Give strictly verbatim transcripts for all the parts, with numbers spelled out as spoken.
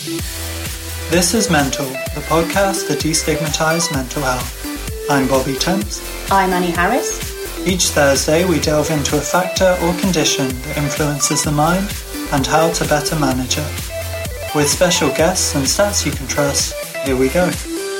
This is Mental, the podcast that destigmatizes mental health. I'm Bobby Temps. I'm Annie Harris. Each Thursday we delve into a factor or condition that influences the mind and how to better manage it. With special guests and stats you can trust, here we go.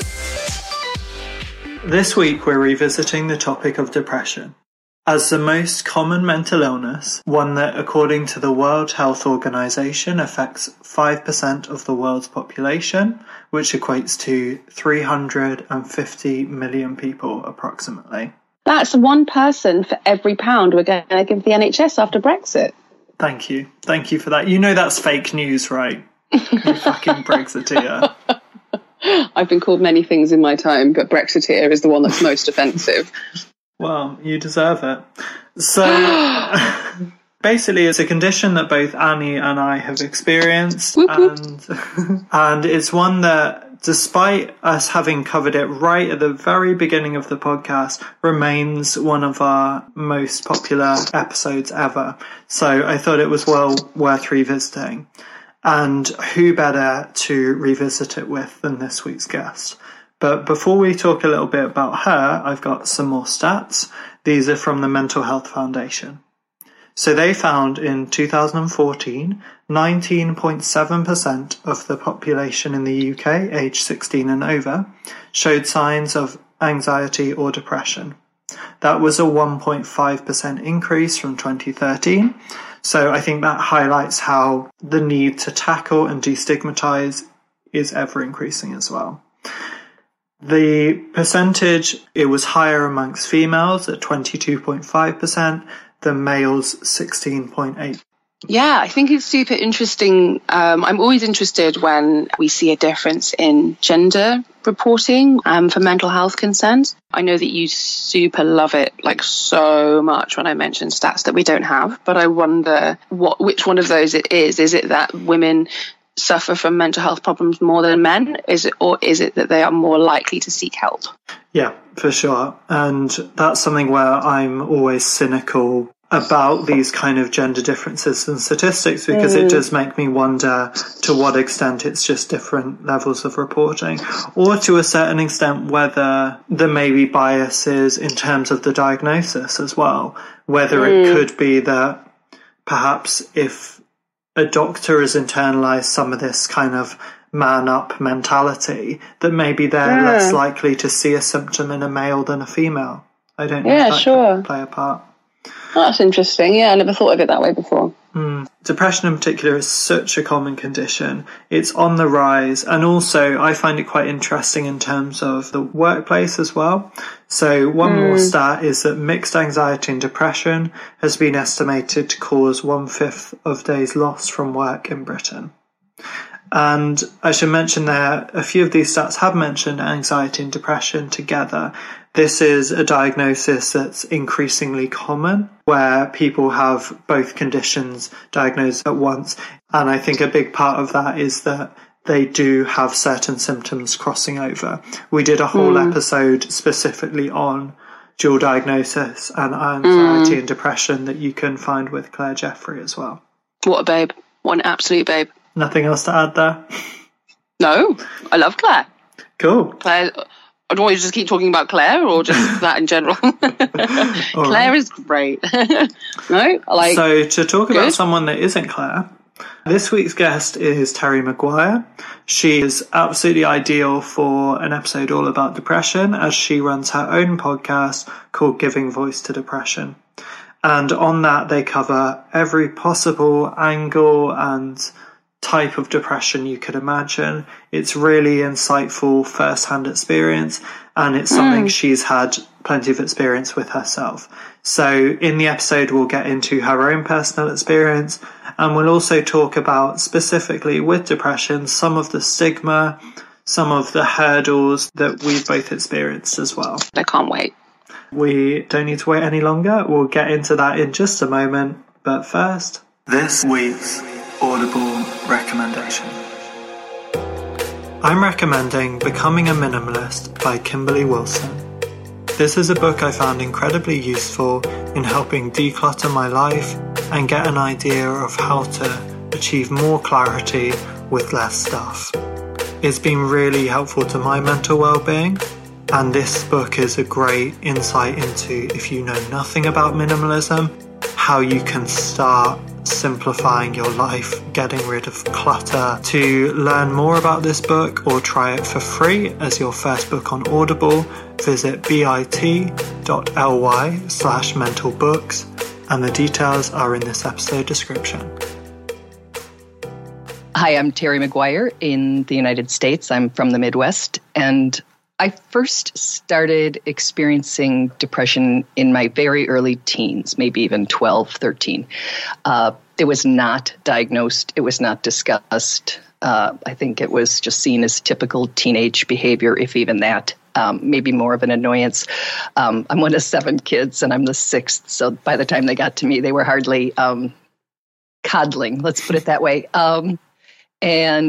This week we're revisiting the topic of depression. As the most common mental illness, one that, according to the World Health Organization, affects five percent of the world's population, which equates to three hundred fifty million people approximately. That's one person for every pound we're going to give the N H S after Brexit. Thank you. Thank you for that. You know that's fake news, right? You fucking Brexiteer. I've been called many things in my time, but Brexiteer is the one that's most offensive. Well, you deserve it. So, basically, it's a condition that both Annie and I have experienced, whoop, whoop. and and it's one that, despite us having covered it right at the very beginning of the podcast, remains one of our most popular episodes ever. So I thought it was well worth revisiting. And who better to revisit it with than this week's guest? But before we talk a little bit about her, I've got some more stats. These are from the Mental Health Foundation. So they found in two thousand fourteen, nineteen point seven percent of the population in the U K, aged sixteen and over, showed signs of anxiety or depression. That was a one point five percent increase from twenty thirteen. So I think that highlights how the need to tackle and destigmatize is ever increasing as well. The percentage, it was higher amongst females at twenty-two point five percent than males sixteen point eight percent. Yeah, I think it's super interesting. Um, I'm always interested when we see a difference in gender reporting um, for mental health concerns. I know that you super love it like so much when I mention stats that we don't have, but I wonder what which one of those it is. Is it that women suffer from mental health problems more than men? Is it, or is it that they are more likely to seek help? Yeah, for sure. And that's something where I'm always cynical about these kind of gender differences in statistics, because mm. it does make me wonder to what extent it's just different levels of reporting, or to a certain extent whether there may be biases in terms of the diagnosis as well, whether mm. it could be that perhaps if a doctor has internalized some of this kind of man-up mentality, that maybe they're yeah. less likely to see a symptom in a male than a female. I don't know yeah, if that sure. could play a part. That's interesting. Yeah, I never thought of it that way before. Mm. Depression in particular is such a common condition. It's on the rise, and also I find it quite interesting in terms of the workplace as well. So one mm. more stat is that mixed anxiety and depression has been estimated to cause one-fifth of days lost from work in Britain. And I should mention there, a few of these stats have mentioned anxiety and depression together. This is a diagnosis that's increasingly common, where people have both conditions diagnosed at once. And I think a big part of that is that they do have certain symptoms crossing over. We did a whole mm. episode specifically on dual diagnosis and anxiety mm. and depression that you can find with Claire Jeffrey as well. What a babe. What an absolute babe. Nothing else to add there? No, I love Claire. Cool. Claire, I don't want you to just keep talking about Claire or just that in general. Claire right. is great. No, I like. So to talk good. about someone that isn't Claire, this week's guest is Terry Maguire. She is absolutely ideal for an episode all about depression, as she runs her own podcast called Giving Voice to Depression. And on that, they cover every possible angle and type of depression you could imagine. It's really insightful first-hand experience, and it's something mm. she's had plenty of experience with herself. So in the episode, we'll get into her own personal experience, and we'll also talk about, specifically with depression, some of the stigma, some of the hurdles that we've both experienced as well. I can't wait. We don't need to wait any longer. We'll get into that in just a moment. But first, this week's Audible recommendation. I'm recommending Becoming a Minimalist by Kimberly Wilson. This is a book I found incredibly useful in helping declutter my life and get an idea of how to achieve more clarity with less stuff. It's been really helpful to my mental well-being, and this book is a great insight into, if you know nothing about minimalism, how you can start simplifying your life, getting rid of clutter. To learn more about this book or try it for free as your first book on Audible, visit bit.ly slash mental books, and the details are in this episode description. Hi, I'm Terry McGuire in the United States. I'm from the Midwest, and I first started experiencing depression in my very early teens, maybe even twelve, thirteen. Uh, it was not diagnosed. It was not discussed. Uh, I think it was just seen as typical teenage behavior, if even that. Um, maybe more of an annoyance. Um, I'm one of seven kids, and I'm the sixth. So by the time they got to me, they were hardly um, coddling, let's put it that way. Um, and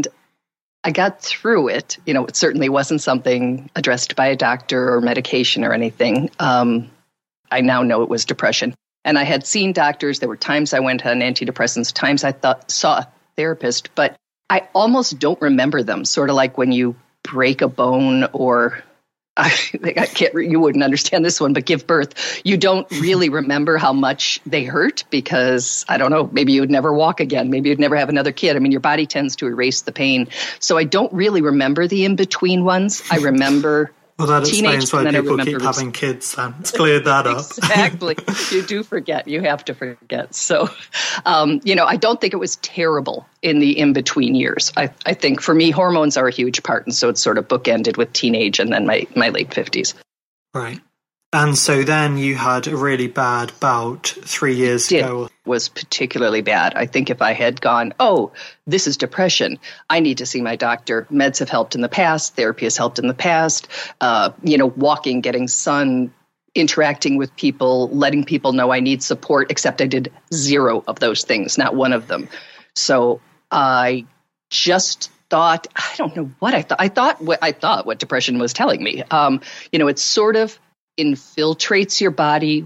I got through it. You know, it certainly wasn't something addressed by a doctor or medication or anything. Um, I now know it was depression. And I had seen doctors. There were times I went on antidepressants, times I thought saw a therapist, but I almost don't remember them. Sort of like when you break a bone or I, I can't, you wouldn't understand this one, but give birth, you don't really remember how much they hurt because, I don't know, maybe you would never walk again. Maybe you'd never have another kid. I mean, your body tends to erase the pain. So I don't really remember the in-between ones. I remember well, that teenage, explains why people keep having kids then. It's cleared that up. Exactly. You do forget. You have to forget. So, um, you know, I don't think it was terrible in the in-between years. I, I think for me, hormones are a huge part. And so it's sort of bookended with teenage and then my, my late fifties. Right. And so then you had a really bad bout three years Did, ago. Was particularly bad. I think if I had gone, oh, this is depression, I need to see my doctor. Meds have helped in the past. Therapy has helped in the past. Uh, you know, walking, getting sun, interacting with people, letting people know I need support, except I did zero of those things, not one of them. So I just thought, I don't know what I thought. I thought what I thought what depression was telling me. Um, you know, it's sort of infiltrates your body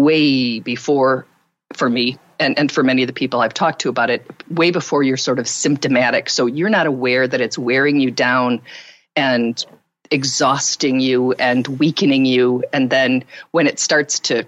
way before, for me, and, and for many of the people I've talked to about it, way before you're sort of symptomatic. So you're not aware that it's wearing you down and exhausting you and weakening you. And then when it starts to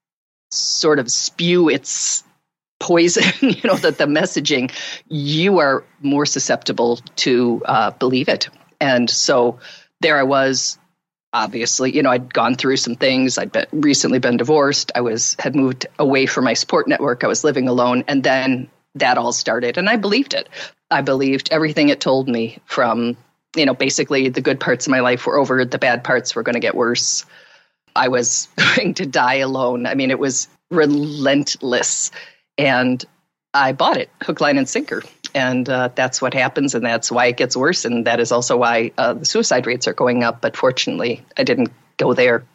sort of spew its poison, you know, that the messaging, you are more susceptible to uh, believe it. And so there I was. Obviously, you know, I'd gone through some things. I'd been, recently been divorced. I was had moved away from my support network. I was living alone. And then that all started. And I believed it. I believed everything it told me from, you know, basically the good parts of my life were over. The bad parts were going to get worse. I was going to die alone. I mean, it was relentless. And I bought it, hook, line, and sinker. And uh, that's what happens, and that's why it gets worse, and that is also why uh, the suicide rates are going up. But fortunately, I didn't go there.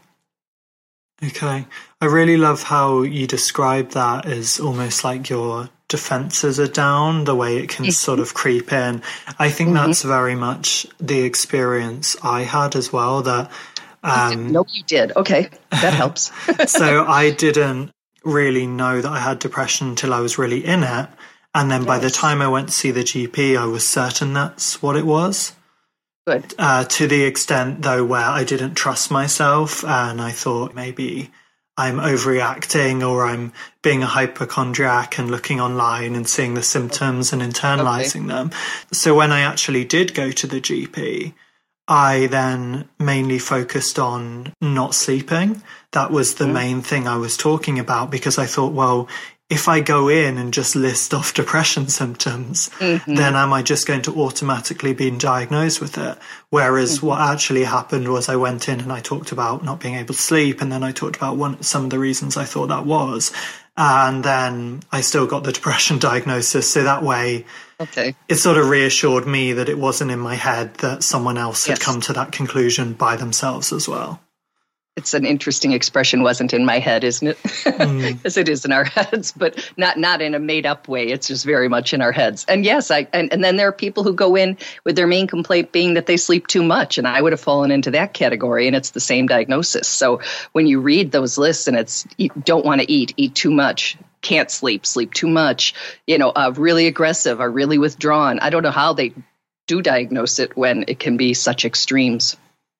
Okay. I really love how you describe that as almost like your defenses are down, the way it can mm-hmm. sort of creep in. I think mm-hmm. that's very much the experience I had as well. That um, No, you did. Okay, that helps. So I didn't really know that I had depression until I was really in it. And then by the time I went to see the G P, I was certain that's what it was. Good. Uh, to the extent, though, where I didn't trust myself and I thought maybe I'm overreacting or I'm being a hypochondriac and looking online and seeing the symptoms and internalizing okay. them. So when I actually did go to the G P, I then mainly focused on not sleeping. That was the mm. main thing I was talking about because I thought, well, if I go in and just list off depression symptoms, mm-hmm. then am I just going to automatically be diagnosed with it? Whereas mm-hmm. what actually happened was I went in and I talked about not being able to sleep, and then I talked about one, some of the reasons I thought that was. And then I still got the depression diagnosis. So that way, okay. it sort of reassured me that it wasn't in my head, that someone else had yes. come to that conclusion by themselves as well. It's an interesting expression, wasn't in my head, isn't it? Mm. As it is in our heads, but not not in a made-up way. It's just very much in our heads. And yes, I and, and then there are people who go in with their main complaint being that they sleep too much, and I would have fallen into that category, and it's the same diagnosis. So when you read those lists and it's you don't want to eat, eat too much, can't sleep, sleep too much, you know, uh, really aggressive or really withdrawn. I don't know how they do diagnose it when it can be such extremes.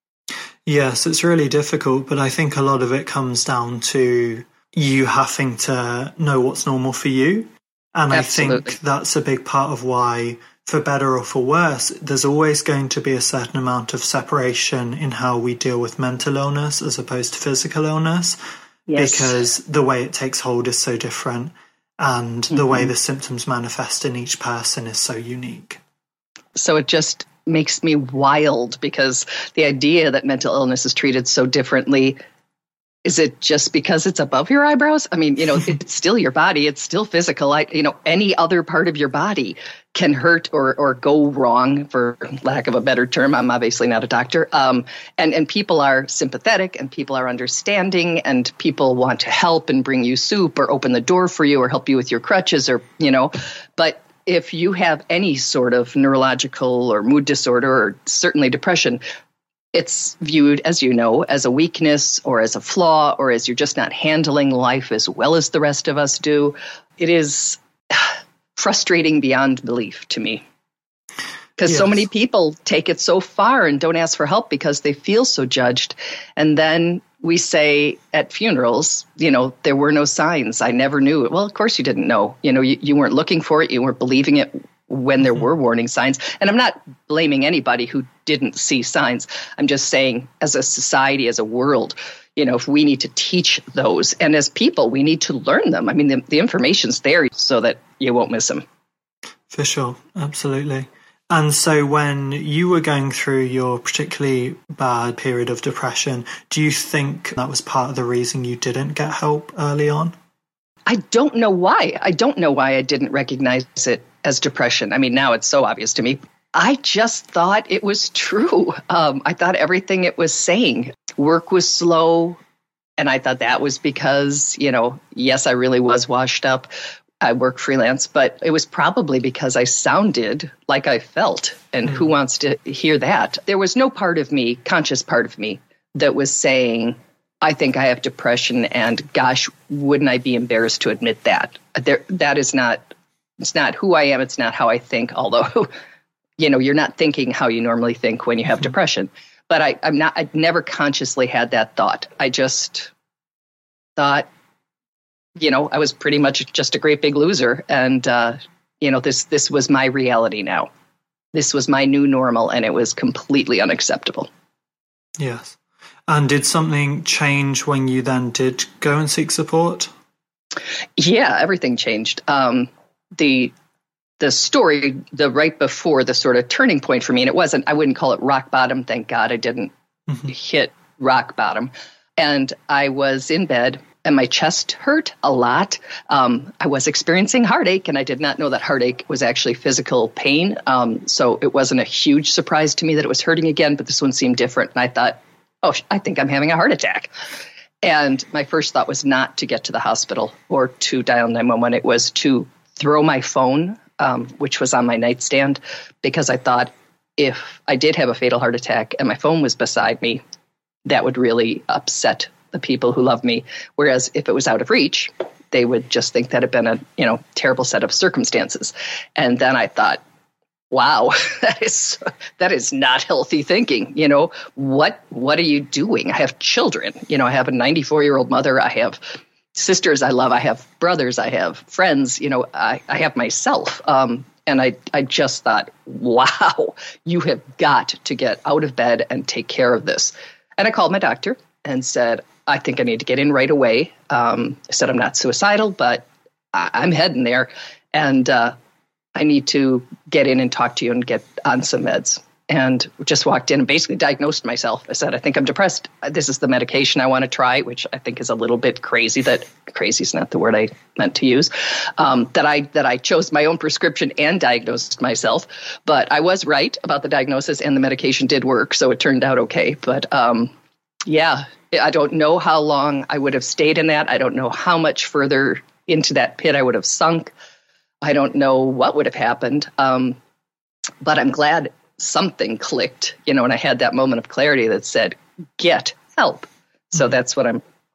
Yes, it's really difficult, but I think a lot of it comes down to you having to know what's normal for you. And Absolutely. I think that's a big part of why, for better or for worse, there's always going to be a certain amount of separation in how we deal with mental illness as opposed to physical illness, yes. because the way it takes hold is so different, and mm-hmm. the way the symptoms manifest in each person is so unique. So it just makes me wild, because the idea that mental illness is treated so differently, is it just because it's above your eyebrows? I mean, you know, it's still your body. It's still physical. I, you know, any other part of your body can hurt or or go wrong, for lack of a better term. I'm obviously not a doctor. Um, and, and people are sympathetic, and people are understanding, and people want to help and bring you soup or open the door for you or help you with your crutches, or, you know, but if you have any sort of neurological or mood disorder, or certainly depression, it's viewed, as you know, as a weakness or as a flaw, or as you're just not handling life as well as the rest of us do. It is frustrating beyond belief to me, because yes. so many people take it so far and don't ask for help because they feel so judged. And then we say at funerals, you know, there were no signs. I never knew it. Well, of course you didn't know. You know, you, you weren't looking for it. You weren't believing it when there mm-hmm. were warning signs. And I'm not blaming anybody who didn't see signs. I'm just saying, as a society, as a world, you know, if we need to teach those, and as people, we need to learn them. I mean, the, the information's there so that you won't miss them. For sure. Absolutely. And so when you were going through your particularly bad period of depression, do you think that was part of the reason you didn't get help early on? I don't know why. I don't know why I didn't recognize it as depression. I mean, now it's so obvious to me. I just thought it was true. Um, I thought everything it was saying. Work was slow. And I thought that was because, you know, yes, I really was washed up. I work freelance, but it was probably because I sounded like I felt. And mm. who wants to hear that? There was no part of me, conscious part of me, that was saying, I think I have depression, and gosh, wouldn't I be embarrassed to admit that? There, that is not, it's not who I am. It's not how I think, although, you know, you're not thinking how you normally think when you have mm. depression. But I, I'm not, I never consciously had that thought. I just thought, you know, I was pretty much just a great big loser. And, uh, you know, this this was my reality now. This was my new normal, and it was completely unacceptable. Yes. And did something change when you then did go and seek support? Yeah, everything changed. Um, the the story, the right before the sort of turning point for me, and it wasn't, I wouldn't call it rock bottom. Thank God I didn't mm-hmm. hit rock bottom. And I was in bed, and my chest hurt a lot. Um, I was experiencing heartache, and I did not know that heartache was actually physical pain. Um, so it wasn't a huge surprise to me that it was hurting again, but this one seemed different. And I thought, oh, I think I'm having a heart attack. And my first thought was not to get to the hospital or to dial nine one one. It was to throw my phone, um, which was on my nightstand, because I thought if I did have a fatal heart attack and my phone was beside me, that would really upset the people who love me. Whereas if it was out of reach, they would just think that had been a, you know, terrible set of circumstances. And then I thought, wow, that is that is not healthy thinking. You know, what what are you doing? I have children. You know, I have a ninety-four-year-old mother. I have sisters I love. I have brothers. I have friends. You know, I, I have myself. Um, and I, I just thought, wow, you have got to get out of bed and take care of this. And I called my doctor and said, I think I need to get in right away. Um, I said, I'm not suicidal, but I, I'm heading there. And uh, I need to get in and talk to you and get on some meds. And just walked in and basically diagnosed myself. I said, I think I'm depressed. This is the medication I want to try, which I think is a little bit crazy. That crazy is not the word I meant to use. Um, that I that I chose my own prescription and diagnosed myself. But I was right about the diagnosis, and the medication did work. So it turned out okay. But um, yeah, I don't know how long I would have stayed in that. I don't know how much further into that pit I would have sunk. I don't know what would have happened. Um, but I'm glad something clicked, you know, and I had that moment of clarity that said, get help. So that's what I'm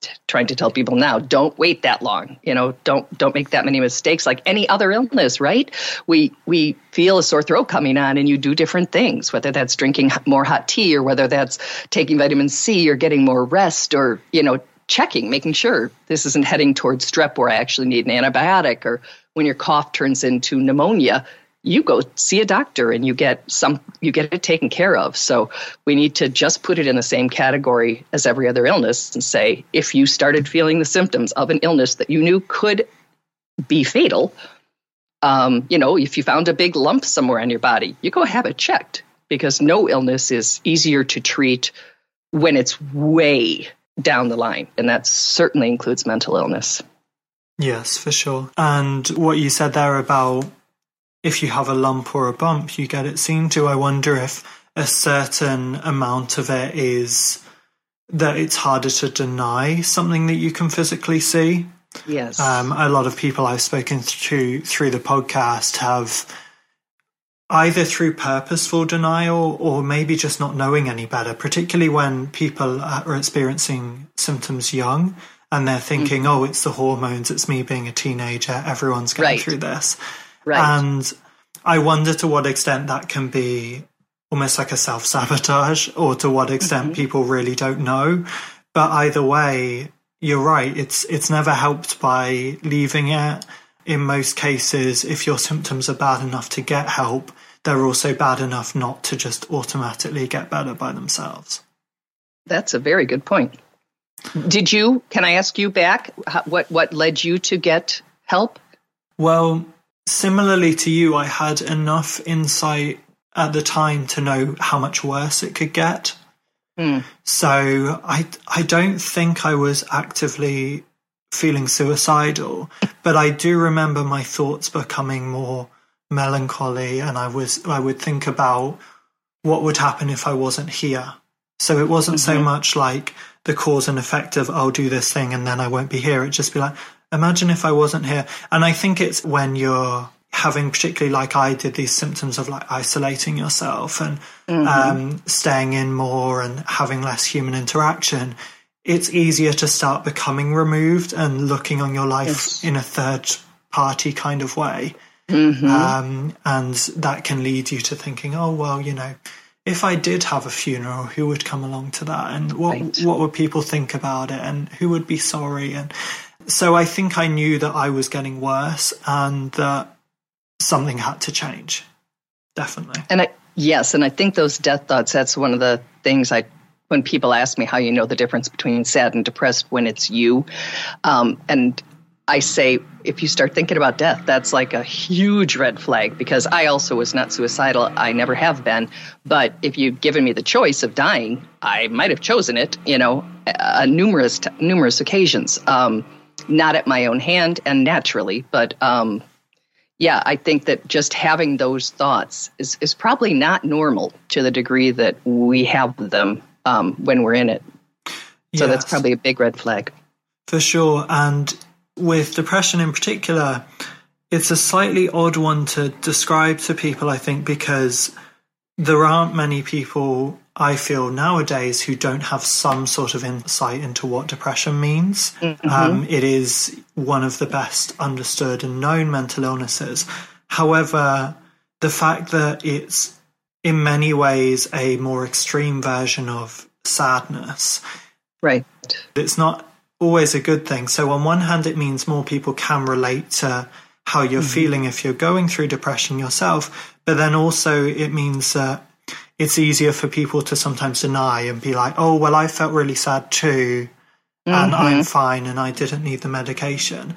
trying to tell people now, don't wait that long. You know, don't don't make that many mistakes like any other illness, right? We we feel a sore throat coming on and you do different things, whether that's drinking more hot tea or whether that's taking vitamin C or getting more rest or, you know, checking, making sure this isn't heading towards strep where I actually need an antibiotic, or when your cough turns into pneumonia, you go see a doctor and you get some, you get it taken care of. So we need to just put it in the same category as every other illness and say, if you started feeling the symptoms of an illness that you knew could be fatal, um, you know, if you found a big lump somewhere on your body, you go have it checked, because no illness is easier to treat when it's way down the line. And that certainly includes mental illness. Yes, for sure. And what you said there about if you have a lump or a bump, you get it seen to. I wonder if a certain amount of it is that it's harder to deny something that you can physically see. Yes. Um, a lot of people I've spoken to through the podcast have either through purposeful denial or maybe just not knowing any better, particularly when people are experiencing symptoms young and they're thinking, mm-hmm. oh, it's the hormones, it's me being a teenager, everyone's going right. through this. Right. And I wonder to what extent that can be almost like a self-sabotage, or to what extent mm-hmm. people really don't know. But either way, you're right. It's it's never helped by leaving it. In most cases, if your symptoms are bad enough to get help, they're also bad enough not to just automatically get better by themselves. That's a very good point. Did you, can I ask you back, what, what led you to get help? Well, similarly to you, I had enough insight at the time to know how much worse it could get. Mm. So I, I don't think I was actively feeling suicidal, but I do remember my thoughts becoming more melancholy, and I was I would think about what would happen if I wasn't here. So it wasn't mm-hmm. so much like the cause and effect of I'll do this thing and then I won't be here. It'd just be like, imagine if I wasn't here. And I think it's when you're having, particularly like I did, these symptoms of like isolating yourself and mm-hmm. um, staying in more and having less human interaction, it's easier to start becoming removed and looking on your life yes. in a third party kind of way. Mm-hmm. Um, and that can lead you to thinking, oh, well, you know, if I did have a funeral, who would come along to that? And what right. what would people think about it? And who would be sorry? And so I think I knew that I was getting worse and that something had to change. Definitely. And I, yes, and I think those death thoughts, that's one of the things I, when people ask me how you know the difference between sad and depressed when it's you. Um, and I say, if you start thinking about death, that's like a huge red flag, because I also was not suicidal. I never have been. But if you'd given me the choice of dying, I might have chosen it, you know, uh, numerous, numerous occasions. Um, not at my own hand and naturally, but um, yeah, I think that just having those thoughts is, is probably not normal to the degree that we have them um, when we're in it. So yes. That's probably a big red flag. For sure. And with depression in particular, it's a slightly odd one to describe to people, I think, because there aren't many people, I feel, nowadays who don't have some sort of insight into what depression means. Mm-hmm. Um, it is one of the best understood and known mental illnesses. However, the fact that it's in many ways a more extreme version of sadness, right? It's not always a good thing. So on one hand, it means more people can relate to how you're mm-hmm. feeling if you're going through depression yourself. But then also it means that it's easier for people to sometimes deny and be like, oh, well, I felt really sad too, mm-hmm. and I'm fine and I didn't need the medication.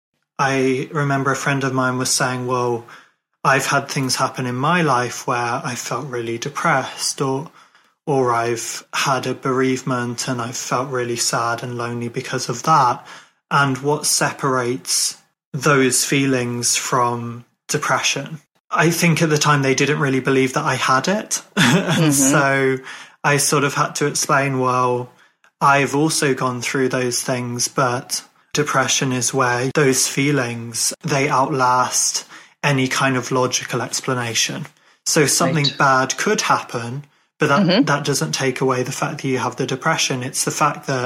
I remember a friend of mine was saying, well, I've had things happen in my life where I felt really depressed, or or I've had a bereavement and I've felt really sad and lonely because of that. And what separates those feelings from depression? I think at the time they didn't really believe that I had it. And mm-hmm. so I sort of had to explain, well, I've also gone through those things, but depression is where those feelings, they outlast any kind of logical explanation. So something right. bad could happen, but that, mm-hmm. that doesn't take away the fact that you have the depression. It's the fact that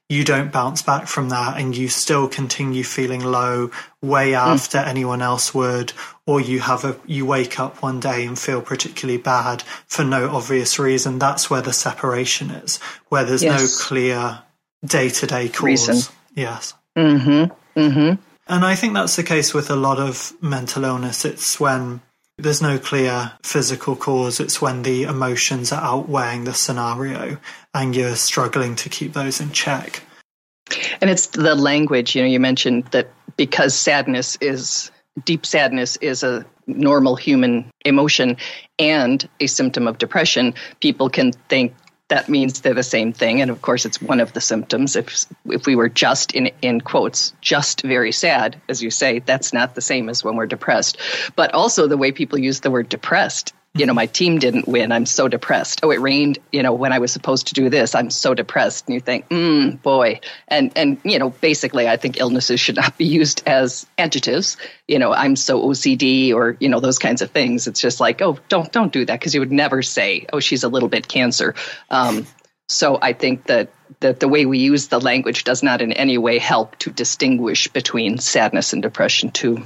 you don't bounce back from that and you still continue feeling low way after mm. anyone else would, or you have a you wake up one day and feel particularly bad for no obvious reason, that's where the separation is, where there's yes. no clear day-to-day cause. Reason. Yes. Mm-hmm. Mm-hmm. And I think that's the case with a lot of mental illness. It's when there's no clear physical cause. It's when the emotions are outweighing the scenario and you're struggling to keep those in check. And it's the language, you know, you mentioned that because sadness is, deep sadness is a normal human emotion and a symptom of depression, people can think that means they're the same thing. And of course, it's one of the symptoms. If if we were just, in in quotes, just very sad, as you say, that's not the same as when we're depressed. But also the way people use the word depressed. You know, my team didn't win. I'm so depressed. Oh, it rained, you know, when I was supposed to do this. I'm so depressed. And you think, mm, boy. And, and you know, basically, I think illnesses should not be used as adjectives. You know, I'm so O C D or, you know, those kinds of things. It's just like, oh, don't don't do that, because you would never say, oh, she's a little bit cancer. Um, so I think that, that the way we use the language does not in any way help to distinguish between sadness and depression, too.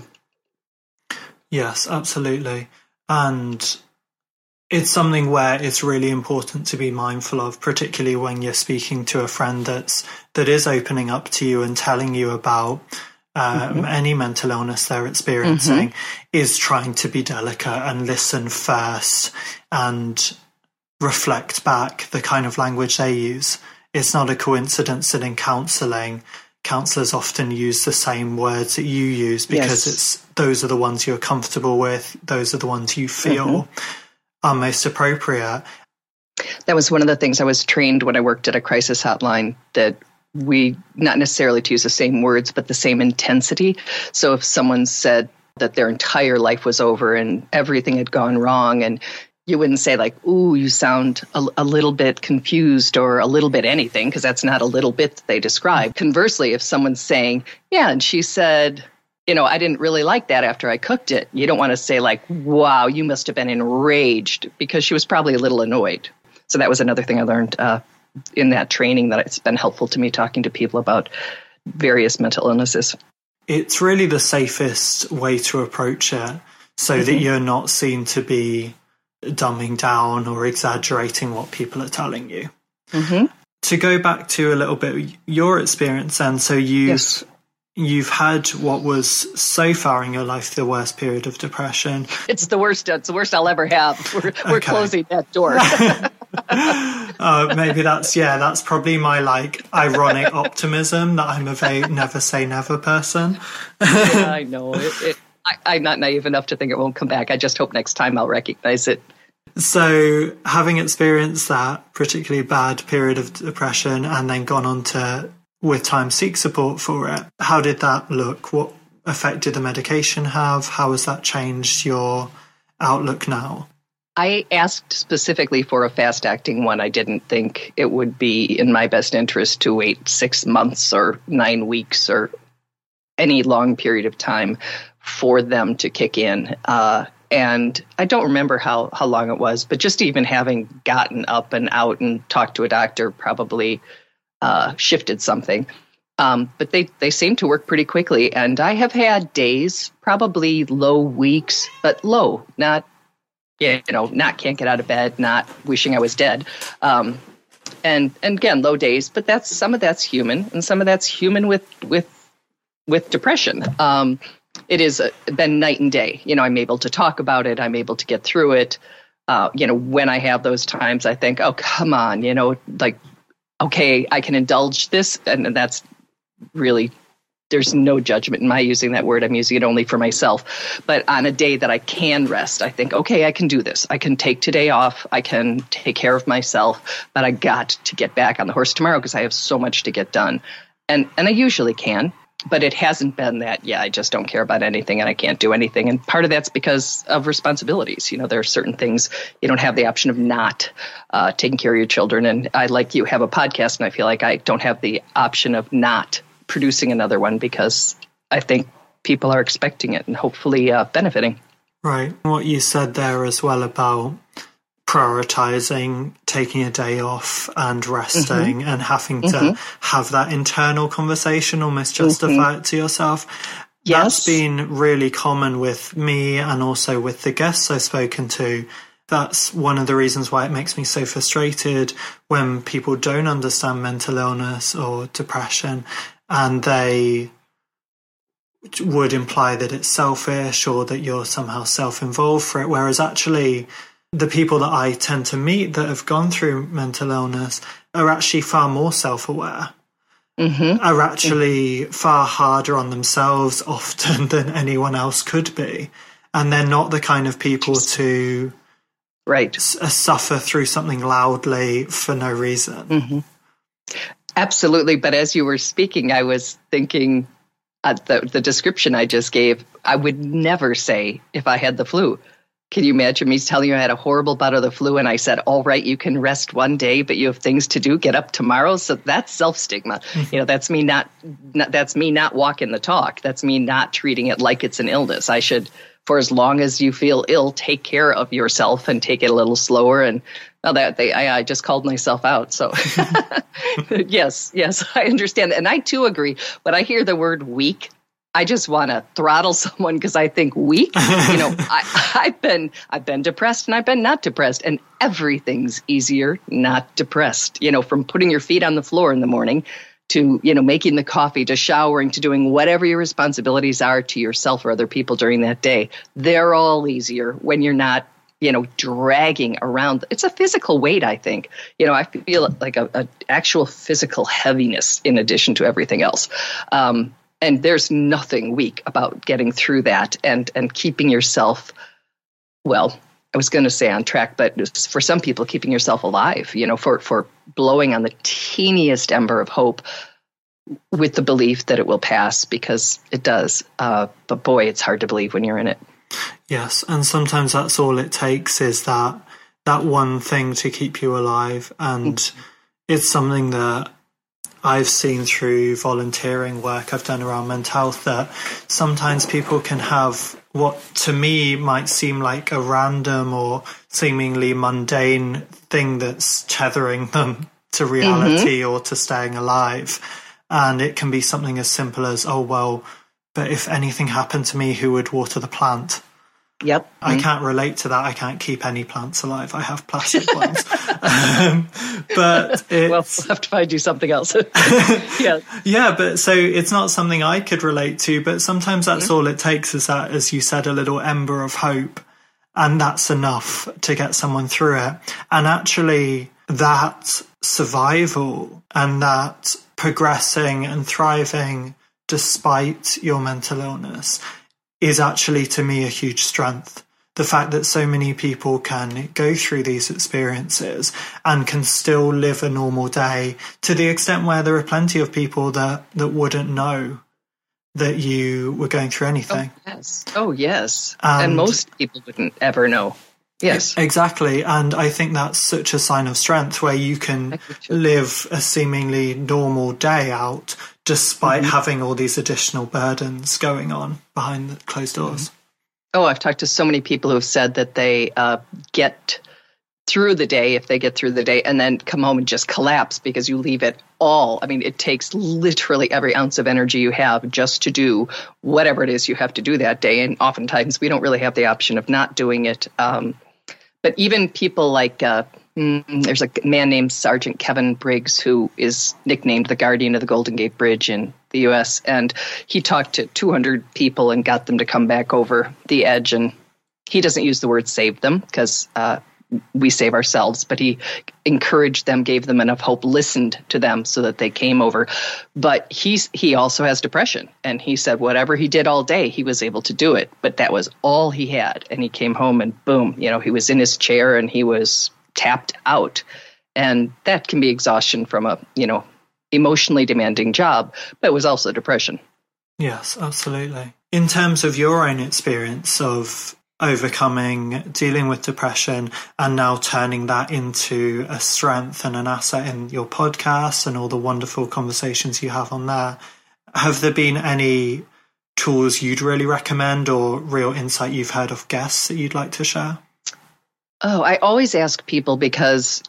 Yes, absolutely. And it's something where it's really important to be mindful of, particularly when you're speaking to a friend that's that is opening up to you and telling you about um, mm-hmm. any mental illness they're experiencing, mm-hmm. is trying to be delicate and listen first and reflect back the kind of language they use. It's not a coincidence that in counselling, counsellors often use the same words that you use because yes. it's those are the ones you're comfortable with, those are the ones you feel mm-hmm. are most appropriate. That was one of the things I was trained when I worked at a crisis hotline, that we not necessarily to use the same words, but the same intensity. So if someone said that their entire life was over and everything had gone wrong, and you wouldn't say like, ooh, you sound a, a little bit confused or a little bit anything, because that's not a little bit that they describe. Conversely, if someone's saying, yeah, and she said, you know, I didn't really like that after I cooked it, you don't want to say like, wow, you must have been enraged, because she was probably a little annoyed. So that was another thing I learned uh, in that training, that it's been helpful to me talking to people about various mental illnesses. It's really the safest way to approach it, so mm-hmm. that you're not seen to be dumbing down or exaggerating what people are telling you. Mm-hmm. To go back to a little bit your experience, and so you've yes. you've had what was so far in your life the worst period of depression. It's the worst. It's the worst I'll ever have. We're, we're okay. closing that door. uh, maybe that's yeah. That's probably my like ironic optimism that I'm a very never say never person. Yeah, I know it. it I, I'm not naive enough to think it won't come back. I just hope next time I'll recognize it. So having experienced that particularly bad period of depression and then gone on to, with time, seek support for it, how did that look? What effect did the medication have? How has that changed your outlook now? I asked specifically for a fast-acting one. I didn't think it would be in my best interest to wait six months or nine weeks or any long period of time for them to kick in. Uh, and I don't remember how, how long it was, but just even having gotten up and out and talked to a doctor probably uh, shifted something. Um, but they, they seem to work pretty quickly. And I have had days, probably low weeks, but low, not, you know, not can't get out of bed, not wishing I was dead. Um, and, and again, low days, but that's, some of that's human, and some of that's human with, with, with depression. Um, it has been night and day. You know, I'm able to talk about it. I'm able to get through it. Uh, you know, when I have those times, I think, oh, come on, you know, like, okay, I can indulge this. And that's really, there's no judgment in my using that word. I'm using it only for myself. But on a day that I can rest, I think, okay, I can do this. I can take today off. I can take care of myself. But I got to get back on the horse tomorrow because I have so much to get done. And and I usually can. But it hasn't been that, yeah, I just don't care about anything and I can't do anything. And part of that's because of responsibilities. You know, there are certain things you don't have the option of not uh, taking care of your children. And I, like you, have a podcast, and I feel like I don't have the option of not producing another one because I think people are expecting it and hopefully uh, benefiting. Right. What you said there as well about prioritizing taking a day off and resting mm-hmm. and having to mm-hmm. have that internal conversation, almost justify mm-hmm. it to yourself. Yes. That's been really common with me and also with the guests I've spoken to. That's one of the reasons why it makes me so frustrated when people don't understand mental illness or depression, and they would imply that it's selfish or that you're somehow self-involved for it, whereas actually the people that I tend to meet that have gone through mental illness are actually far more self-aware, mm-hmm. are actually mm-hmm. far harder on themselves often than anyone else could be, and they're not the kind of people to right s- suffer through something loudly for no reason. Mm-hmm. Absolutely, but as you were speaking, I was thinking uh, the, the description I just gave, I would never say if I had the flu. Can you imagine me telling you I had a horrible bout of the flu and I said, all right, you can rest one day, but you have things to do, get up tomorrow? So that's self-stigma. Mm-hmm. You know, that's me not, not, that's me not walking the talk. That's me not treating it like it's an illness. I should, for as long as you feel ill, take care of yourself and take it a little slower. And well, that they, I, I just called myself out. So yes, yes, I understand. And I too agree. When I hear the word weak, I just want to throttle someone because I think weak. You know, I, I've been I've been depressed and I've been not depressed, and everything's easier not depressed. You know, from putting your feet on the floor in the morning to, you know, making the coffee, to showering, to doing whatever your responsibilities are to yourself or other people during that day. They're all easier when you're not, you know, dragging around. It's a physical weight, I think. You know, I feel like a, a actual physical heaviness in addition to everything else. Um, And there's nothing weak about getting through that and, and keeping yourself, well, I was going to say on track, but for some people, keeping yourself alive, you know, for, for blowing on the teeniest ember of hope with the belief that it will pass, because it does. Uh, but boy, it's hard to believe when you're in it. Yes, and sometimes that's all it takes is that that one thing to keep you alive. And mm-hmm. it's something that I've seen through volunteering work I've done around mental health, that sometimes people can have what to me might seem like a random or seemingly mundane thing that's tethering them to reality mm-hmm. or to staying alive. And it can be something as simple as, oh, well, but if anything happened to me, who would water the plant? Yep. I mm. can't relate to that. I can't keep any plants alive. I have plastic ones. um, but it's, well, we'll have to find you something else. yeah. Yeah, but so it's not something I could relate to, but sometimes that's mm-hmm. all it takes is that, as you said, a little ember of hope. And that's enough to get someone through it. And actually that survival and that progressing and thriving despite your mental illness is actually, to me, a huge strength. The fact that so many people can go through these experiences and can still live a normal day, to the extent where there are plenty of people that, that wouldn't know that you were going through anything. Oh, yes. Oh, yes. And, and most people wouldn't ever know. Yes. Exactly. And I think that's such a sign of strength, where you can live a seemingly normal day out despite mm-hmm. having all these additional burdens going on behind the closed doors. Oh, I've talked to so many people who have said that they uh, get through the day, if they get through the day, and then come home and just collapse because you leave it all. I mean, it takes literally every ounce of energy you have just to do whatever it is you have to do that day. And oftentimes we don't really have the option of not doing it. Um, but even people like, uh, mm, there's a man named Sergeant Kevin Briggs, who is nicknamed the Guardian of the Golden Gate Bridge in the U S, and he talked to two hundred people and got them to come back over the edge. And he doesn't use the word save them, because uh, we save ourselves, but he encouraged them, gave them enough hope, listened to them so that they came over. But he's he also has depression, and he said whatever he did all day, he was able to do it, but that was all he had. And he came home and boom, you know, he was in his chair and he was tapped out. And that can be exhaustion from a, you know, emotionally demanding job, but it was also depression. Yes, absolutely. In terms of your own experience of overcoming, dealing with depression, and now turning that into a strength and an asset in your podcast and all the wonderful conversations you have on there, have there been any tools you'd really recommend or real insight you've heard of guests that you'd like to share? Oh, I always ask people because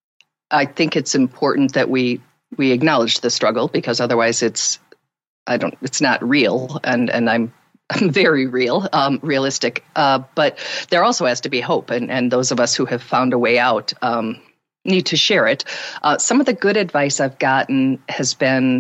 I think it's important that we we acknowledge the struggle, because otherwise it's I don't it's not real, and and I'm I'm very real, um, realistic. Uh, but there also has to be hope, and and those of us who have found a way out um, need to share it. Uh, some of the good advice I've gotten has been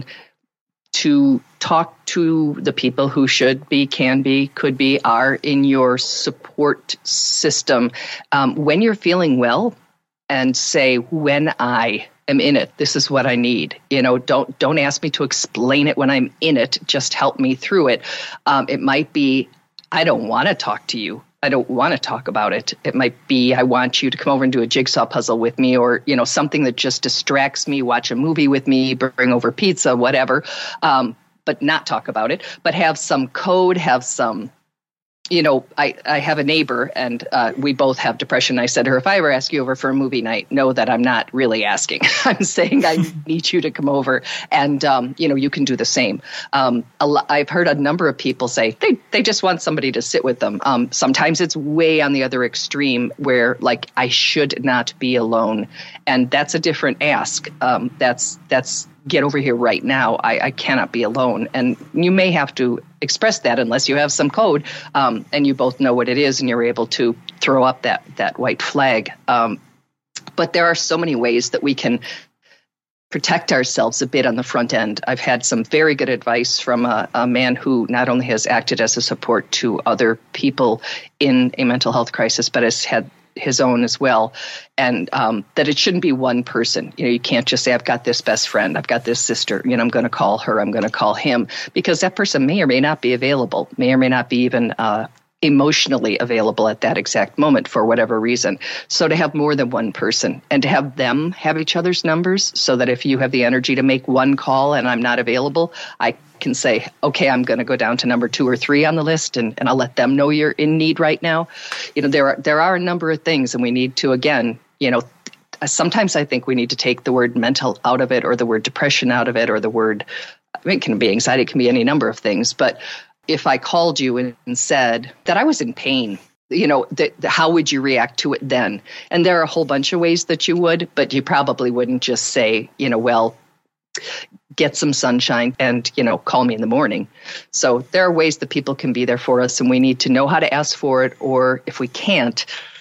to talk to the people who should be, can be, could be, are in your support system um, when you're feeling well, and say, when I am in it, this is what I need. You know, don't don't ask me to explain it when I'm in it. Just help me through it. Um, it might be, I don't want to talk to you. I don't want to talk about it. It might be, I want you to come over and do a jigsaw puzzle with me, or, you know, something that just distracts me, watch a movie with me, bring over pizza, whatever, um, but not talk about it, but have some code, have some, you know, I, I have a neighbor, and uh, we both have depression. I said to her, if I ever ask you over for a movie night, know that I'm not really asking. I'm saying I need you to come over, and, um, you know, you can do the same. Um, a lo- I've heard a number of people say they, they just want somebody to sit with them. Um, sometimes it's way on the other extreme where, like, I should not be alone. And that's a different ask. Um, that's that's get over here right now. I, I cannot be alone. And you may have to express that unless you have some code um, and you both know what it is and you're able to throw up that, that white flag. Um, but there are so many ways that we can protect ourselves a bit on the front end. I've had some very good advice from a, a man who not only has acted as a support to other people in a mental health crisis, but has had his own as well, and um, that it shouldn't be one person. You know, you can't just say, I've got this best friend, I've got this sister, you know, I'm going to call her, I'm going to call him, because that person may or may not be available, may or may not be even uh, emotionally available at that exact moment for whatever reason. So to have more than one person and to have them have each other's numbers, so that if you have the energy to make one call and I'm not available, I can say, okay, I'm going to go down to number two or three on the list, and, and I'll let them know you're in need right now. You know, there are there are a number of things, and we need to, again, you know, sometimes I think we need to take the word mental out of it, or the word depression out of it, or the word, I mean, it can be anxiety, it can be any number of things. But if I called you and, and said that I was in pain, you know, the, the, how would you react to it then? And there are a whole bunch of ways that you would, but you probably wouldn't just say, you know, well, get some sunshine and, you know, call me in the morning. So there are ways that people can be there for us, and we need to know how to ask for it, or if we can't,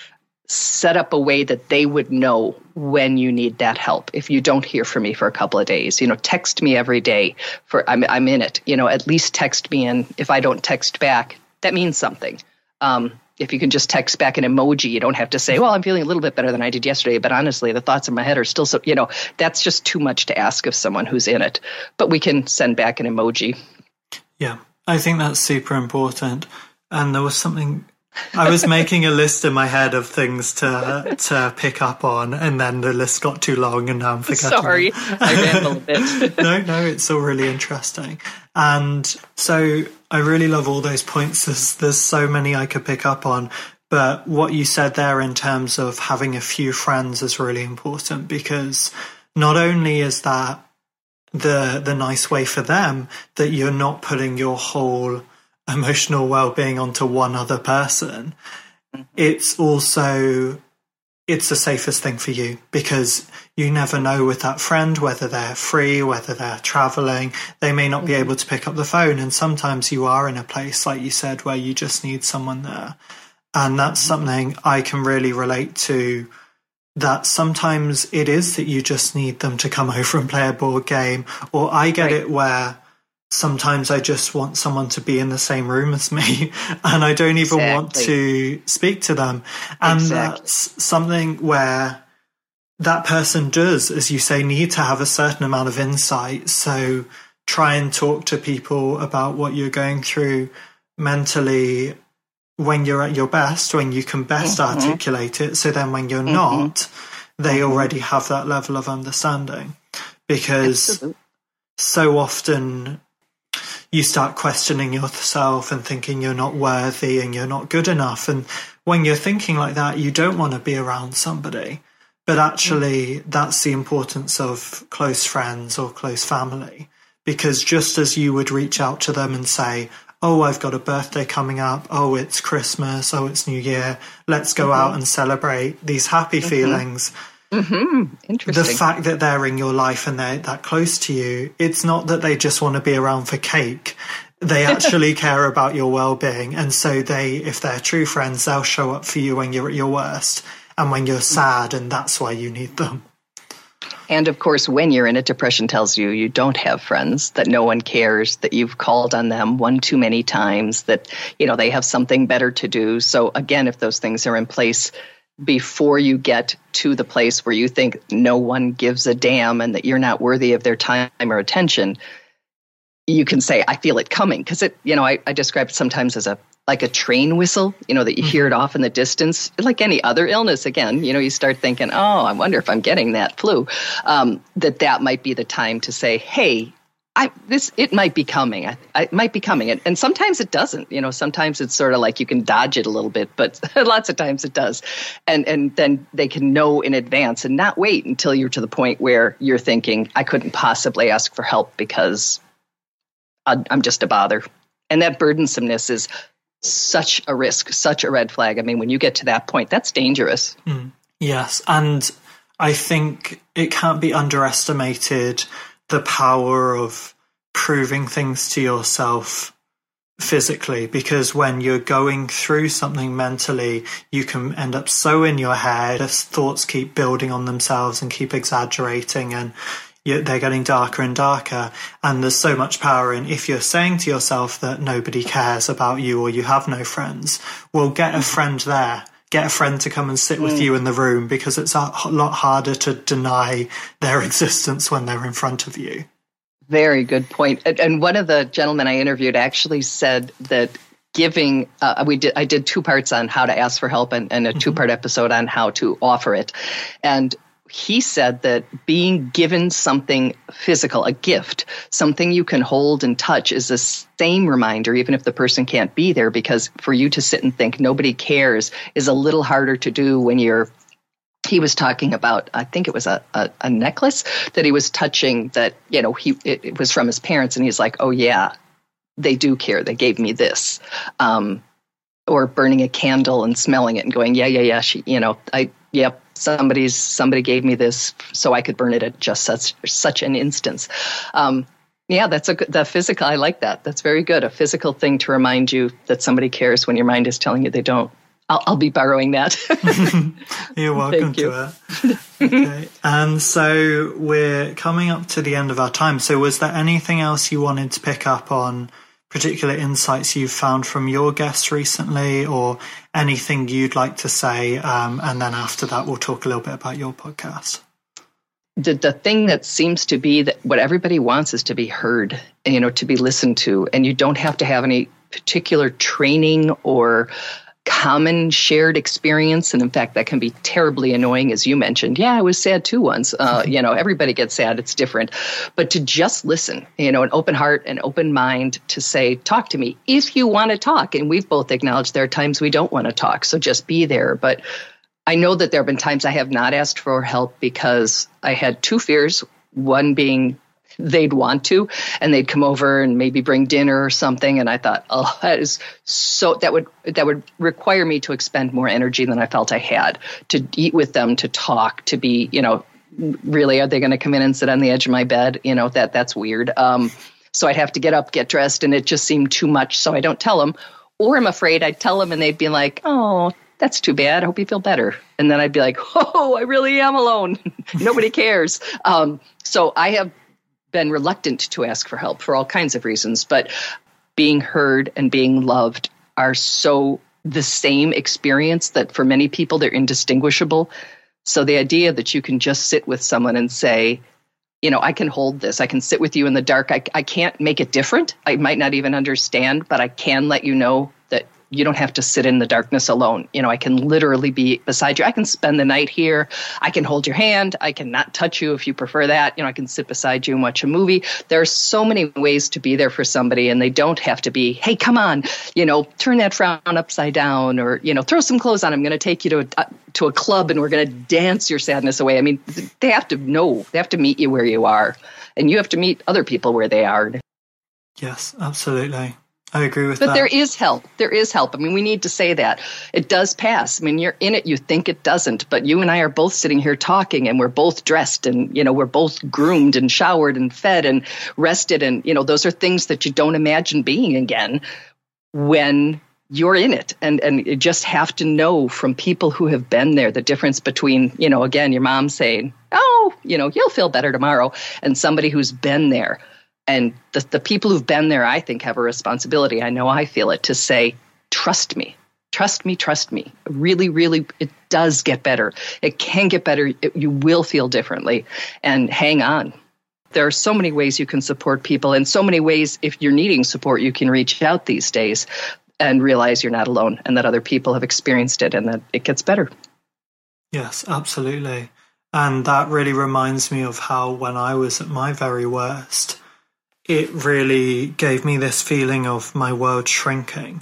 set up a way that they would know when you need that help. If you don't hear from me for a couple of days, you know, text me every day for I'm I'm in it. You know, at least text me, and if I don't text back, that means something. Um, if you can just text back an emoji, you don't have to say, well, I'm feeling a little bit better than I did yesterday, but honestly, the thoughts in my head are still so, you know, that's just too much to ask of someone who's in it. But we can send back an emoji. Yeah, I think that's super important. And there was something, I was making a list in my head of things to to pick up on, and then the list got too long and now I'm forgetting. Sorry, I rambled a bit. no, no, it's all really interesting. And so I really love all those points. There's, there's so many I could pick up on. But what you said there in terms of having a few friends is really important, because not only is that the the nice way for them that you're not putting your whole emotional well-being onto one other person, mm-hmm. it's also it's the safest thing for you, because you never know with that friend whether they're free, whether they're traveling. They may not mm-hmm. be able to pick up the phone, and sometimes you are in a place, like you said, where you just need someone there. And that's mm-hmm. something I can really relate to, that sometimes it is that you just need them to come over and play a board game. Or I get right. it where sometimes I just want someone to be in the same room as me, and I don't even exactly. want to speak to them. And exactly. that's something where that person does, as you say, need to have a certain amount of insight. So try and talk to people about what you're going through mentally when you're at your best, when you can best mm-hmm. articulate it. So then when you're mm-hmm. not, they mm-hmm. already have that level of understanding. Because Absolutely. so often you start questioning yourself and thinking you're not worthy and you're not good enough. And when you're thinking like that, you don't want to be around somebody. But actually, that's the importance of close friends or close family. Because just as you would reach out to them and say, oh, I've got a birthday coming up. Oh, it's Christmas. Oh, it's New Year. Let's go mm-hmm. out and celebrate these happy mm-hmm. feelings. Mm-hmm. Interesting. The fact that they're in your life and they're that close to you, it's not that they just want to be around for cake. They actually care about your well-being. And so they, if they're true friends, they'll show up for you when you're at your worst and when you're sad, and that's why you need them. And of course, when you're in it, depression tells you you don't have friends, that no one cares, that you've called on them one too many times, that, you know, they have something better to do. So again, if those things are in place before you get to the place where you think no one gives a damn and that you're not worthy of their time or attention, you can say, I feel it coming. Because it, you know, I, I describe it sometimes as a like a train whistle, you know, that you hear it off in the distance, like any other illness. Again, you know, you start thinking, oh, I wonder if I'm getting that flu, um, that that might be the time to say, hey, I, this, it might be coming. I, I it might be coming. And, and sometimes it doesn't, you know, sometimes it's sort of like you can dodge it a little bit, but lots of times it does. And, and then they can know in advance and not wait until you're to the point where you're thinking, I couldn't possibly ask for help because I'm just a bother. And that burdensomeness is such a risk, such a red flag. I mean, when you get to that point, that's dangerous. Mm, yes. And I think it can't be underestimated the power of proving things to yourself physically, because when you're going through something mentally, you can end up so in your head as thoughts keep building on themselves and keep exaggerating, and they're getting darker and darker. And there's so much power in, if you're saying to yourself that nobody cares about you or you have no friends, well, get a friend there. Get a friend to come and sit with mm. you in the room, because it's a lot harder to deny their existence when they're in front of you. Very good point. And one of the gentlemen I interviewed actually said that giving, uh, we did, I did two parts on how to ask for help and, and a mm-hmm. two-part episode on how to offer it. And he said that being given something physical, a gift, something you can hold and touch, is the same reminder, even if the person can't be there, because for you to sit and think nobody cares is a little harder to do when you're, he was talking about, I think it was a, a, a necklace that he was touching that, you know, he it, it was from his parents, and he's like, oh yeah, they do care. They gave me this. Um, or burning a candle and smelling it and going, yeah, yeah, yeah, she, you know, I, yep. Somebody's somebody gave me this so I could burn it at just such such an instance. Um, yeah, that's a good, the physical. I like that. That's very good. A physical thing to remind you that somebody cares when your mind is telling you they don't. I'll, I'll be borrowing that. You're welcome Thank you. to it. Okay. And so we're coming up to the end of our time. So was there anything else you wanted to pick up on? Particular insights you've found from your guests recently, or anything you'd like to say? Um, and then after that, we'll talk a little bit about your podcast. The, the thing that seems to be that what everybody wants is to be heard, and, you know, to be listened to. And you don't have to have any particular training or common shared experience. And in fact, that can be terribly annoying, as you mentioned. Yeah, I was sad too once. Uh, you know, everybody gets sad. It's different. But to just listen, you know, an open heart, an open mind to say, talk to me if you want to talk. And we've both acknowledged there are times we don't want to talk. So just be there. But I know that there have been times I have not asked for help because I had two fears, one being they'd want to, and they'd come over and maybe bring dinner or something. And I thought, oh, that is so, that would, that would require me to expend more energy than I felt I had to eat with them, to talk, to be, you know, really, are they going to come in and sit on the edge of my bed? You know, that that's weird. Um, so I'd have to get up, get dressed, and it just seemed too much. So I don't tell them, or I'm afraid I'd tell them and they'd be like, oh, that's too bad. I hope you feel better. And then I'd be like, oh, I really am alone. Nobody cares. Um, so I have been reluctant to ask for help for all kinds of reasons, but being heard and being loved are so the same experience that for many people they're indistinguishable. So the idea that you can just sit with someone and say, you know, I can hold this. I can sit with you in the dark. I, I can't make it different. I might not even understand, but I can let you know that you don't have to sit in the darkness alone. You know, I can literally be beside you. I can spend the night here. I can hold your hand. I can not touch you if you prefer that. You know, I can sit beside you and watch a movie. There are so many ways to be there for somebody, and they don't have to be, hey, come on, you know, turn that frown upside down, or, you know, throw some clothes on. I'm going to take you to a, uh, to a club and we're going to dance your sadness away. I mean, they have to know, they have to meet you where you are, and you have to meet other people where they are. Yes, absolutely. I agree with but that. But there is help. There is help. I mean, we need to say that. It does pass. I mean, you're in it, you think it doesn't, but you and I are both sitting here talking, and we're both dressed, and, you know, we're both groomed and showered and fed and rested. And, you know, those are things that you don't imagine being again when you're in it. And, and you just have to know from people who have been there the difference between, you know, again, your mom saying, oh, you know, you'll feel better tomorrow, and somebody who's been there. And the, the people who've been there, I think, have a responsibility. I know I feel it, to say, trust me, trust me, trust me. Really, really, it does get better. It can get better. It, you will feel differently. And hang on. There are so many ways you can support people, and so many ways, if you're needing support, you can reach out these days and realize you're not alone, and that other people have experienced it, and that it gets better. Yes, absolutely. And that really reminds me of how, when I was at my very worst, it really gave me this feeling of my world shrinking,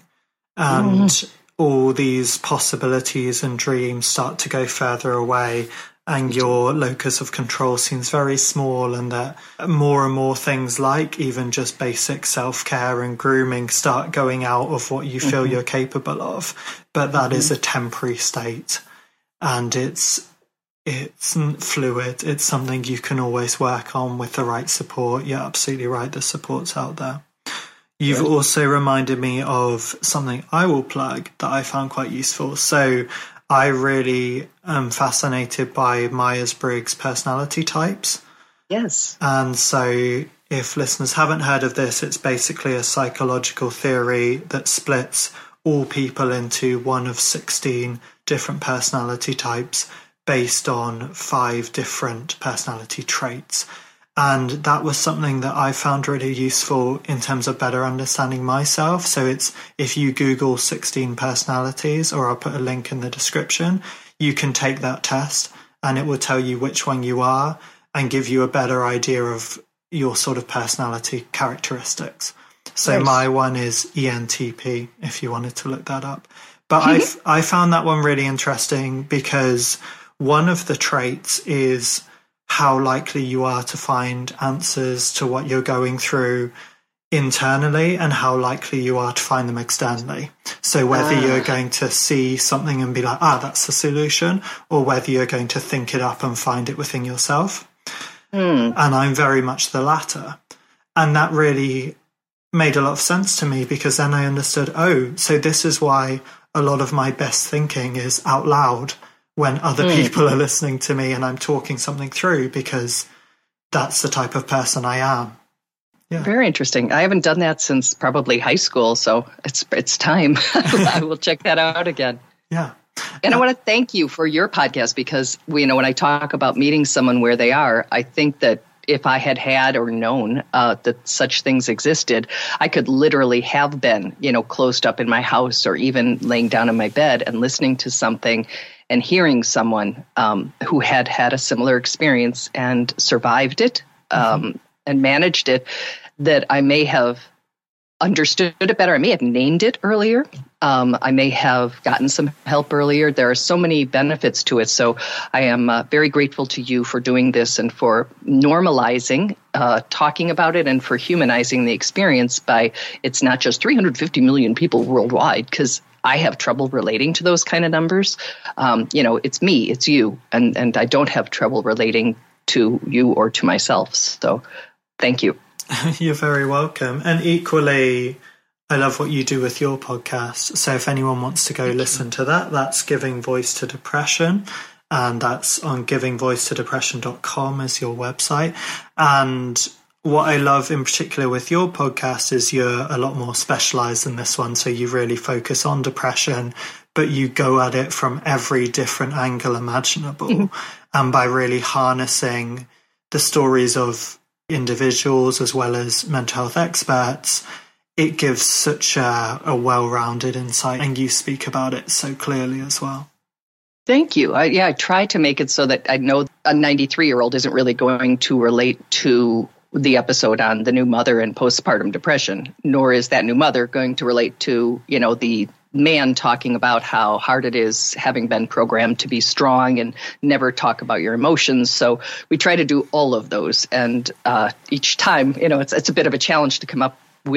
and mm. all these possibilities and dreams start to go further away, and your locus of control seems very small, and that more and more things like even just basic self-care and grooming start going out of what you feel mm-hmm. you're capable of. But that mm-hmm. is a temporary state, and it's It's fluid. It's something you can always work on with the right support. You're absolutely right. The support's out there. You've Good. also reminded me of something I will plug that I found quite useful. So I really am fascinated by Myers-Briggs personality types. Yes. And so if listeners haven't heard of this, it's basically a psychological theory that splits all people into one of sixteen different personality types, based on five different personality traits. And that was something that I found really useful in terms of better understanding myself. So it's, if you Google sixteen personalities, or I'll put a link in the description, you can take that test and it will tell you which one you are and give you a better idea of your sort of personality characteristics. So nice. My one is E N T P, if you wanted to look that up. But I I found that one really interesting because one of the traits is how likely you are to find answers to what you're going through internally, and how likely you are to find them externally. So whether ah. you're going to see something and be like, ah, that's the solution, or whether you're going to think it up and find it within yourself. Mm. And I'm very much the latter. And that really made a lot of sense to me, because then I understood, oh, so this is why a lot of my best thinking is out loud when other mm. people are listening to me and I'm talking something through, because that's the type of person I am. Yeah. Very interesting. I haven't done that since probably high school, so it's it's time. I will check that out again. Yeah. And uh, I want to thank you for your podcast, because we, you know, when I talk about meeting someone where they are, I think that if I had had or known uh, that such things existed, I could literally have been, you know, closed up in my house, or even laying down in my bed and listening to something and hearing someone um, who had had a similar experience and survived it um, mm-hmm. and managed it, that I may have understood it better. I may have named it earlier. Um, I may have gotten some help earlier. There are so many benefits to it. So I am uh, very grateful to you for doing this, and for normalizing uh, talking about it, and for humanizing the experience by, it's not just three hundred fifty million people worldwide, because I have trouble relating to those kind of numbers. Um, you know, it's me, it's you, and, and I don't have trouble relating to you or to myself. So thank you. You're very welcome. And equally, I love what you do with your podcast. So if anyone wants to go Thank listen you. to that, that's Giving Voice to Depression. And that's on giving voice to depression dot com is your website. And what I love in particular with your podcast is you're a lot more specialized than this one. So you really focus on depression, but you go at it from every different angle imaginable. Mm-hmm. And by really harnessing the stories of individuals as well as mental health experts, it gives such a, a well-rounded insight, and you speak about it so clearly as well. Thank you. I, yeah, I try to make it so that I know a ninety-three-year-old isn't really going to relate to the episode on the new mother and postpartum depression, nor is that new mother going to relate to, you know, the man talking about how hard it is having been programmed to be strong and never talk about your emotions. So we try to do all of those. And uh, each time, you know, it's it's a bit of a challenge to come up with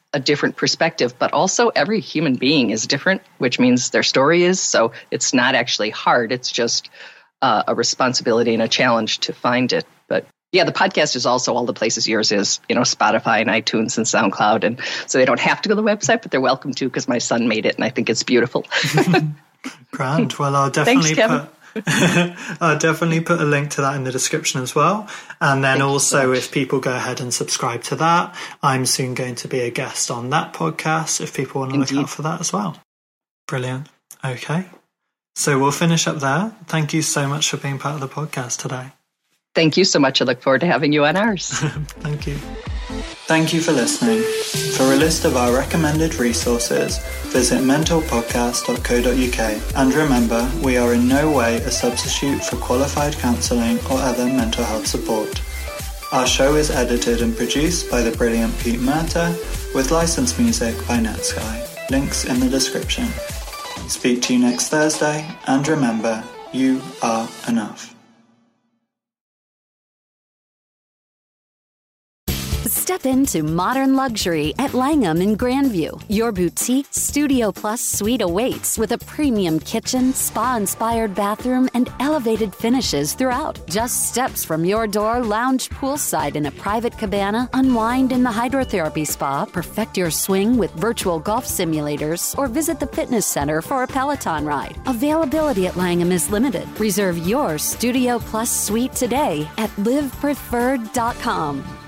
a different perspective, but also every human being is different, which means their story is. So it's not actually hard. It's just uh, a responsibility and a challenge to find it. But yeah, the podcast is also all the places yours is, you know, Spotify and iTunes and SoundCloud. And so they don't have to go to the website, but they're welcome to, because my son made it and I think it's beautiful. Grand. Well, I'll definitely Thanks, Kevin. put I'll definitely put a link to that in the description as well. And then Thank also, if people go ahead and subscribe to that, I'm soon going to be a guest on that podcast if people want to Indeed. look out for that as well. Brilliant. Okay. So we'll finish up there. Thank you so much for being part of the podcast today. Thank you so much. I look forward to having you on ours. Thank you. Thank you for listening. For a list of our recommended resources, visit mental podcast dot co dot uk. And remember, we are in no way a substitute for qualified counselling or other mental health support. Our show is edited and produced by the brilliant Pete Murta, with licensed music by Netsky. Links in the description. Speak to you next Thursday, and remember, you are enough. Step into modern luxury at Langham in Grandview. Your boutique Studio Plus suite awaits with a premium kitchen, spa-inspired bathroom, and elevated finishes throughout. Just steps from your door, lounge poolside in a private cabana, unwind in the hydrotherapy spa, perfect your swing with virtual golf simulators, or visit the fitness center for a Peloton ride. Availability at Langham is limited. Reserve your Studio Plus suite today at live preferred dot com.